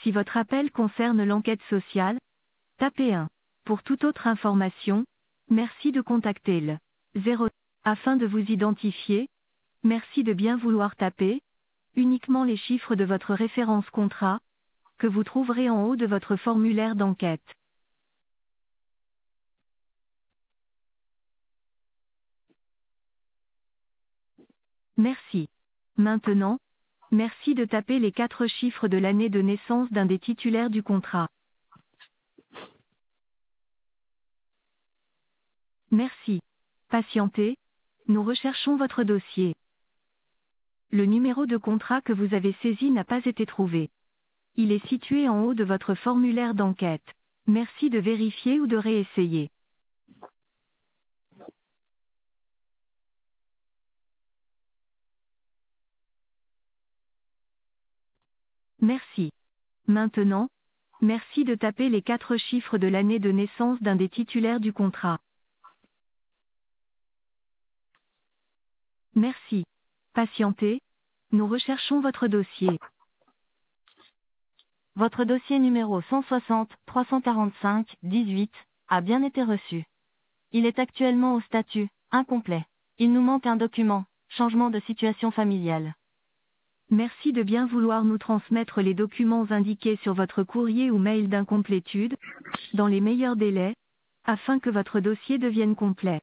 Si votre appel concerne l'enquête sociale, tapez 1. Pour toute autre information, merci de contacter le 0. Afin de vous identifier, merci de bien vouloir taper uniquement les chiffres de votre référence contrat, que vous trouverez en haut de votre formulaire d'enquête. Merci. Maintenant, merci de taper les 4 chiffres de l'année de naissance d'un des titulaires du contrat. Merci. Patientez, nous recherchons votre dossier. Le numéro de contrat que vous avez saisi n'a pas été trouvé. Il est situé en haut de votre formulaire d'enquête. Merci de vérifier ou de réessayer. Merci. Maintenant, merci de taper les 4 chiffres de l'année de naissance d'un des titulaires du contrat. Merci. Patientez, nous recherchons votre dossier. Votre dossier numéro 160-345-18 a bien été reçu. Il est actuellement au statut incomplet. Il nous manque un document, changement de situation familiale. Merci de bien vouloir nous transmettre les documents indiqués sur votre courrier ou mail d'incomplétude, dans les meilleurs délais, afin que votre dossier devienne complet.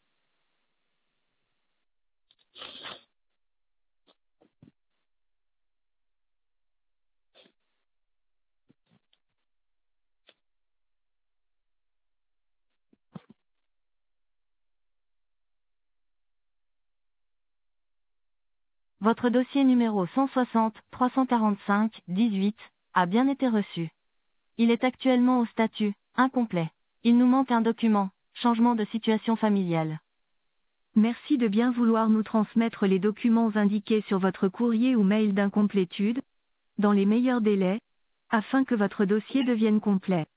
Votre dossier numéro 160-345-18 a bien été reçu. Il est actuellement au statut incomplet. Il nous manque un document, changement de situation familiale. Merci de bien vouloir nous transmettre les documents indiqués sur votre courrier ou mail d'incomplétude, dans les meilleurs délais, afin que votre dossier devienne complet.